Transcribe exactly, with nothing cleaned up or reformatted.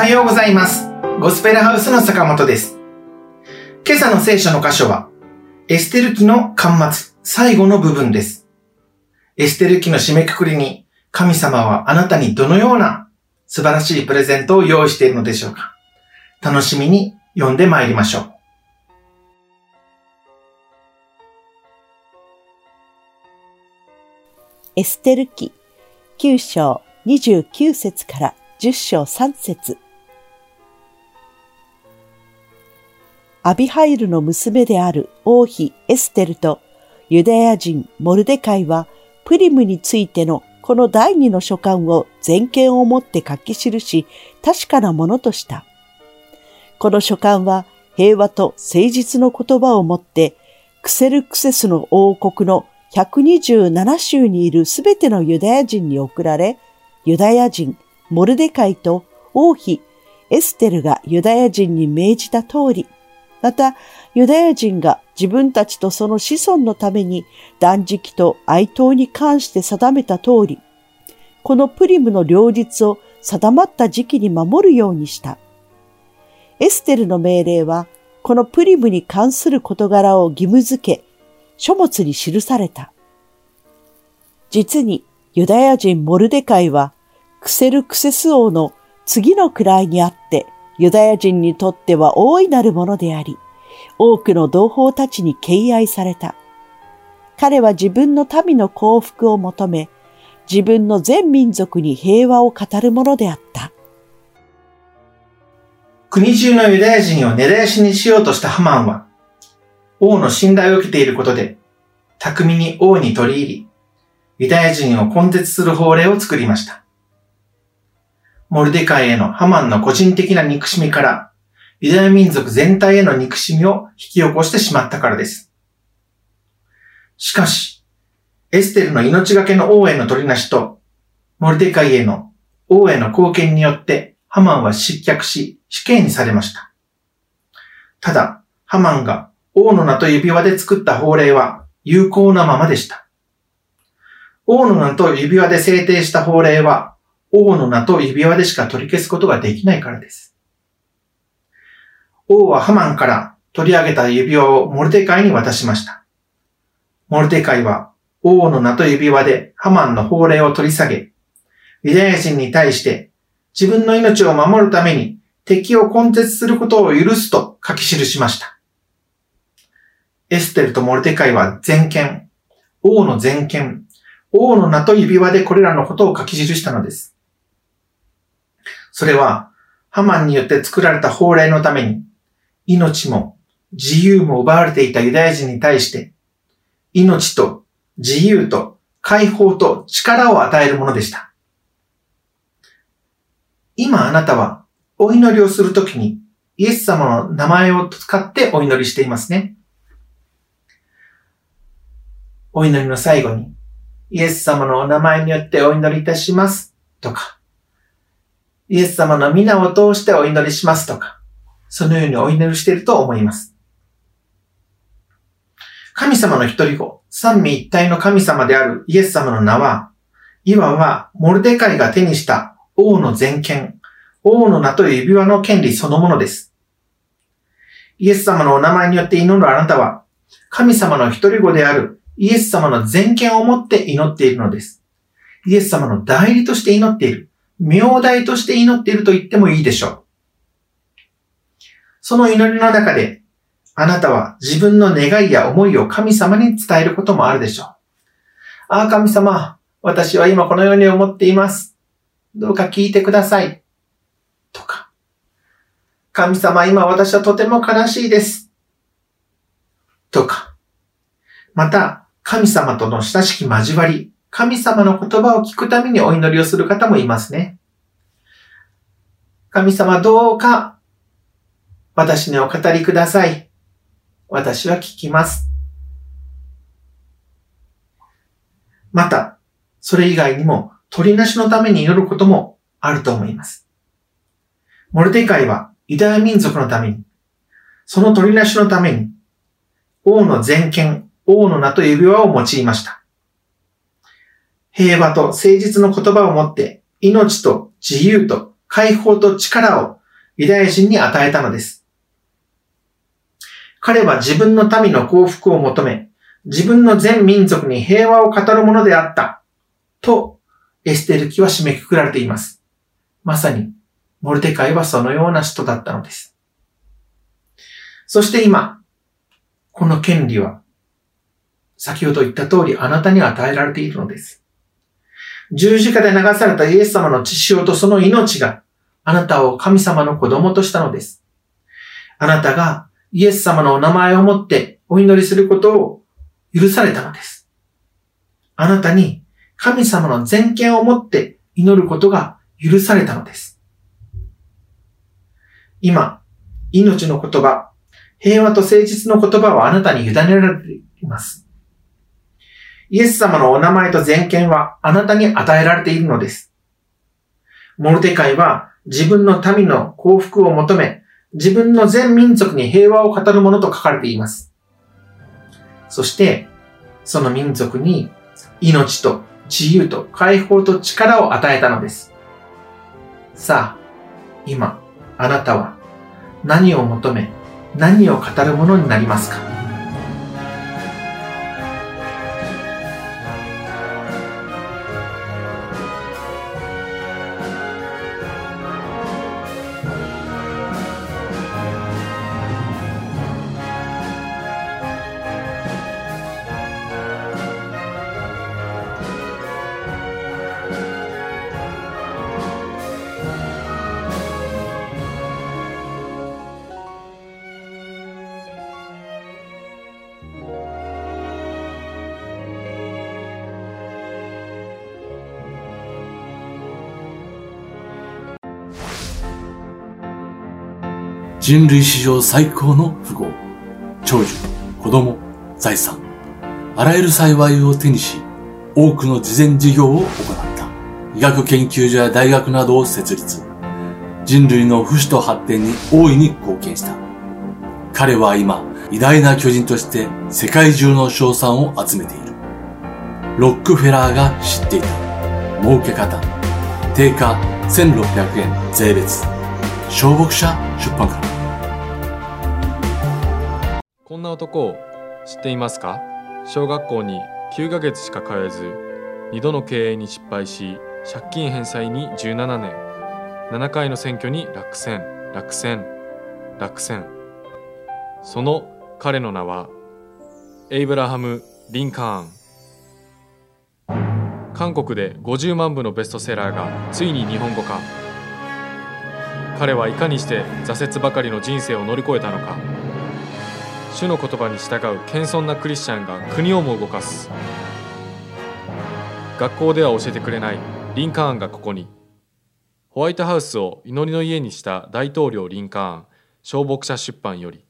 はようございます。ゴスペルハウスの坂本です。今朝の聖書の箇所は、エステル記の巻末、最後の部分です。エステル記の締めくくりに、神様はあなたにどのような素晴らしいプレゼントを用意しているのでしょうか。楽しみに読んでまいりましょう。 エステル記きゅう章にじゅうきゅう節からじゅっ章さん節。アビハイルの娘である王妃エステルとユダヤ人モルデカイはプリムについてのこの第二の書簡を全権をもって書き記し確かなものとした。この書簡は平和と誠実の言葉をもってクセルクセスの王国のひゃくにじゅうなな州にいるすべてのユダヤ人に送られ、ユダヤ人モルデカイと王妃エステルがユダヤ人に命じた通り、またユダヤ人が自分たちとその子孫のために断食と哀悼に関して定めた通り、このプリムの両日を定まった時期に守るようにした。エステルの命令は、このプリムに関する事柄を義務付け、書物に記された。実にユダヤ人モルデカイはクセルクセス王の次の位にあってユダヤ人にとっては大いなるものであり、多くの同胞たちに敬愛された。彼は自分の民の幸福を求め、自分の全民族に平和を語るものであった。 国中のユダヤ人を根絶やしにしようとしたハマンは、王の信頼を受けていることで、巧みに王に取り入り、ユダヤ人を根絶する法令を作りました。モルデカイへのハマンの個人的な憎しみから、ユダヤ民族全体への憎しみを引き起こしてしまったからです。しかし、エステルの命がけの王への取りなしと、モルデカイへの王への貢献によって、ハマンは失脚し、死刑にされました。ただ、ハマンが王の名と指輪で作った法令は有効なままでした。王の名と指輪で制定した法令は、王の名と指輪でしか取り消すことができないからです。王はハマンから取り上げた指輪をモルデカイに渡しました。モルデカイは王の名と指輪でハマンの法令を取り下げ、ユダヤ人に対して自分の命を守るために敵を根絶することを許すと書き記しました。エステルとモルデカイは全権、王の全権、王の名と指輪でこれらのことを書き記したのです。それは、ハマンによって作られた法令のために、命も自由も奪われていたユダヤ人に対して、命と自由と解放と力を与えるものでした。今あなたはお祈りをするときにイエス様の名前を使ってお祈りしていますね。お祈りの最後にイエス様のお名前によってお祈りいたしますとか、イエス様の皆を通してお祈りしますとか、そのようにお祈りしていると思います。神様の一人子、三位一体の神様であるイエス様の名は、いわばモルデカイが手にした王の全権、王の名という指輪の権利そのものです。イエス様のお名前によって祈るあなたは、神様の一人子であるイエス様の全権をもって祈っているのです。イエス様の代理として祈っている。名代として祈っていると言ってもいいでしょう。その祈りの中で、あなたは自分の願いや思いを神様に伝えることもあるでしょう。ああ、神様、私は今このように思っています。どうか聞いてください。とか、神様、今私はとても悲しいです。とか、また、神様との親しき交わり、神様の言葉を聞くためにお祈りをする方もいますね。神様、どうか私にお語りください。私は聞きます。また、それ以外にも取りなしのために祈ることもあると思います。モルデカイはユダヤ民族のために、その取りなしのために、王の全権、王の名と指輪を用いました。平和と誠実の言葉をもって、命と自由と解放と力をユダヤ人に与えたのです。彼は自分の民の幸福を求め、自分の全民族に平和を語るものであった。と、エステル記は締めくくられています。まさに、モルデカイはそのような人だったのです。そして今、この権利は、先ほど言った通りあなたに与えられているのです。十字架で流されたイエス様の血潮とその命があなたを神様の子供としたのです。あなたがイエス様のお名前をもってお祈りすることを許されたのです。あなたに神様の全権をもって祈ることが許されたのです。今、命の言葉、平和と誠実の言葉はあなたに委ねられています。イエス様のお名前と全権はあなたに与えられているのです。モルデカイは自分の民の幸福を求め、自分の全民族に平和を語るものと書かれています。そして、その民族に命と自由と解放と力を与えたのです。さあ、今、あなたは何を求め、何を語るものになりますか？ 人類史上最高の富豪、長寿、子供、財産、あらゆる幸いを手にし、多くの慈善事業を行った。医学研究所や大学などを設立。人類の不死と発展に大いに貢献した。彼は今、偉大な巨人として世界中の称賛を集めている。ロックフェラーが知っていた。儲け方。定価せんろっぴゃくえん税別。小牧者出版から。 こんな男を知っていますか？小学校にきゅうかげつしか通えず、にどの経営に失敗し、借金返済にじゅうななねん、ななかいの選挙に落選、落選、落選。その彼の名は、エイブラハム・リンカーン。韓国でごじゅうまんぶのベストセラーがついに日本語化。彼はいかにして挫折ばかりの人生を乗り越えたのか。主の言葉に従う謙遜なクリスチャンが国をも動かす。学校では教えてくれないリンカーンがここに。ホワイトハウスを祈りの家にした大統領リンカーン、小牧者出版より。